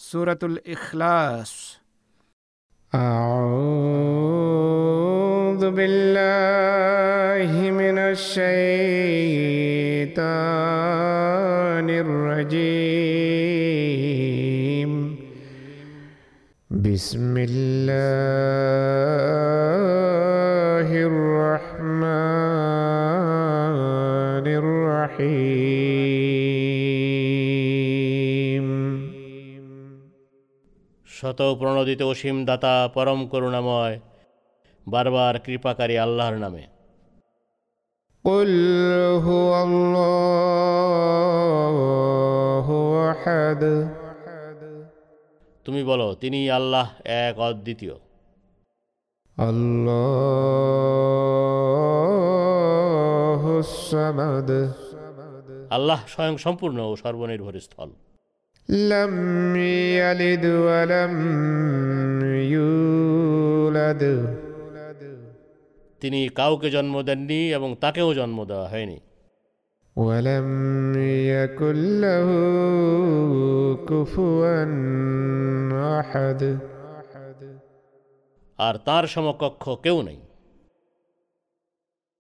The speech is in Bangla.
সূরাতুল ইখলাস। أعوذ بالله من الشيطان الرجيم بسم الله الرحمن الرحيم শত প্রণোদিত অসীম দাতা পরম করুণাময় বারবার কৃপাকারী আল্লাহর নামে। قل هو الله أحد তুমি বলো, তিনি আল্লাহ এক অদ্বিতীয়। আল্লাহু সামাদ আল্লাহ স্বয়ং সম্পূর্ণ ও সর্বনির্ভর স্থল। লাম ইয়ালিদ ওয়া লাম ইউলাদ তিনি কাউকে জন্ম দেননি এবং তাকেও জন্ম দেওয়া হয়নি। ওয়া লাম ইয়াকুল লাহু কুফুয়ান আহাদ আর তার সমকক্ষ কেউ নেই।